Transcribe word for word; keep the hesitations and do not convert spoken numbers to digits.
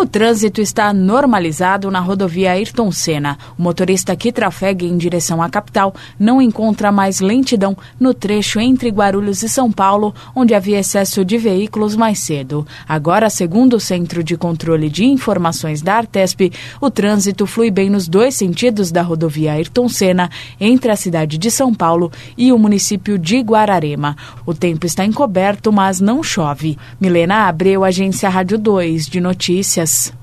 O trânsito está normalizado na rodovia Ayrton Senna. O motorista que trafega em direção à capital não encontra mais lentidão no trecho entre Guarulhos e São Paulo, onde havia excesso de veículos mais cedo. Agora, segundo o Centro de Controle de Informações da Artesp, o trânsito flui bem nos dois sentidos da rodovia Ayrton Senna, entre a cidade de São Paulo e o município de Guararema. O tempo está encoberto, mas não chove. Milena Abreu, Agência Rádio dois de Notícias.